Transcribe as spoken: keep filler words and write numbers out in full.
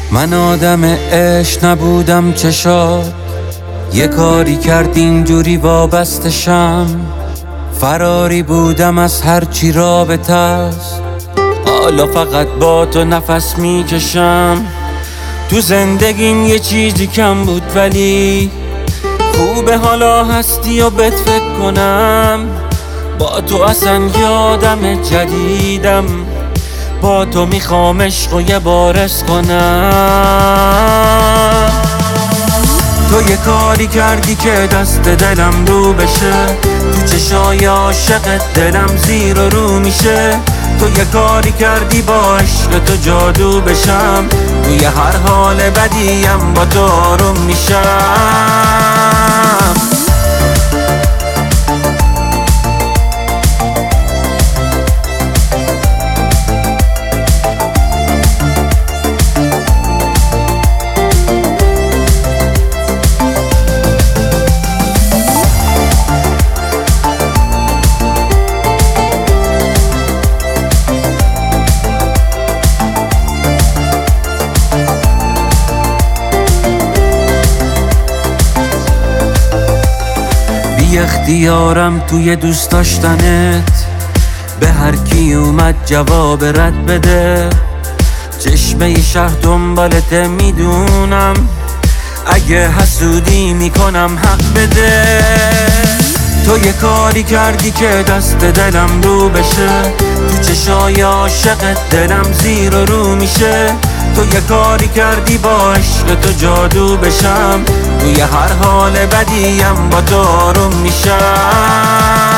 من آدم عشق نبودم چشات، یه کاری کرد اینجوری وابستشم. فراری بودم از هرچی رابطه است، حالا فقط با تو نفس میکشم. تو زندگیم یه چیزی کم بود ولی خوبه حالا هستی و بهت فکر کنم. با تو اصلا یادم جدیدم، با تو میخوام عشق و یه بارس کنم. تو یه کاری کردی که دست دلم رو بشه، تو چشای عاشقت دلم زیر و رو میشه. تو یه کاری کردی با عشق تو جادو بشم، توی هر حال بدیم با تو آروم میشم. بی اختیارم توی دوست داشتنت، به هر کی اومد جواب رد بده. چشمه شهر دنبالت میدونم، اگه حسودی میکنم حق بده. تو یه کاری کردی که دست دلم رو بشه، تو چشای عاشقت دلم زیر و رو میشه. تو یه کاری کردی با عشق تو جادو بشم، توی هر حال بدیم با تو آروم میشم.